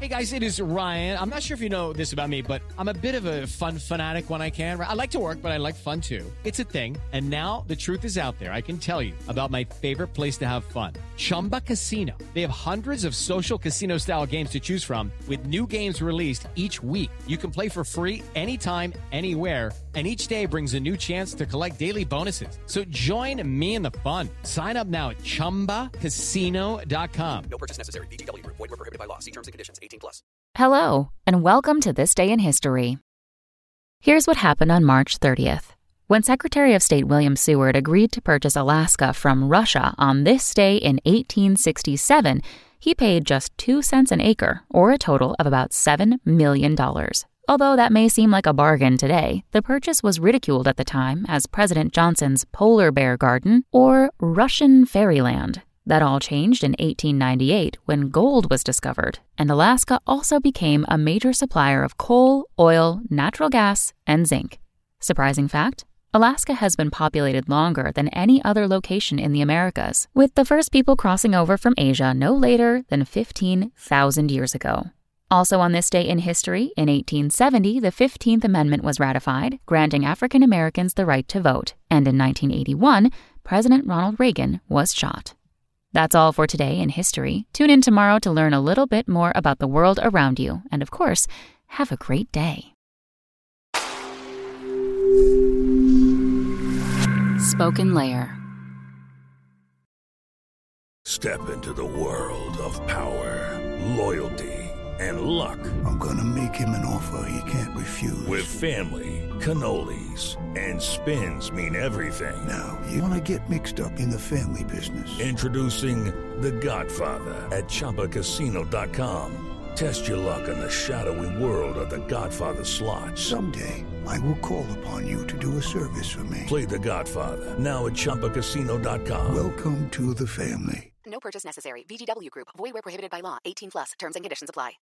Hey guys, it is Ryan. I'm not sure if you know this about me, but I'm a bit of a fun fanatic when I can. I like to work, but I like fun too. It's a thing. And now the truth is out there. I can tell you about my favorite place to have fun. Chumba Casino. They have hundreds of social casino style games to choose from with new games released each week. You can play for free anytime, anywhere. And each day brings a new chance to collect daily bonuses. So join me in the fun. Sign up now at ChumbaCasino.com. No purchase necessary. VGW Group. Void where prohibited by law. See terms and conditions. 18+. Hello, and welcome to This Day in History. Here's what happened on March 30th. When Secretary of State William Seward agreed to purchase Alaska from Russia on this day in 1867, he paid just 2 cents an acre, or a total of about $7 million. Although that may seem like a bargain today, the purchase was ridiculed at the time as President Johnson's Polar Bear Garden or Russian Fairyland. That all changed in 1898 when gold was discovered, and Alaska also became a major supplier of coal, oil, natural gas, and zinc. Surprising fact? Alaska has been populated longer than any other location in the Americas, with the first people crossing over from Asia no later than 15,000 years ago. Also on this day in history, in 1870, the 15th Amendment was ratified, granting African Americans the right to vote, and in 1981, President Ronald Reagan was shot. That's all for today in history. Tune in tomorrow to learn a little bit more about the world around you, and of course, have a great day. Spoken Layer. Step into the world of power, loyalty, and luck. I'm gonna make him an offer he can't refuse. With family, cannolis, and spins mean everything. Now, you wanna get mixed up in the family business. Introducing The Godfather at ChumbaCasino.com. Test your luck in the shadowy world of The Godfather slot. Someday, I will call upon you to do a service for me. Play The Godfather, now at ChumbaCasino.com. Welcome to the family. No purchase necessary. VGW Group. Void where prohibited by law. 18+. Terms and conditions apply.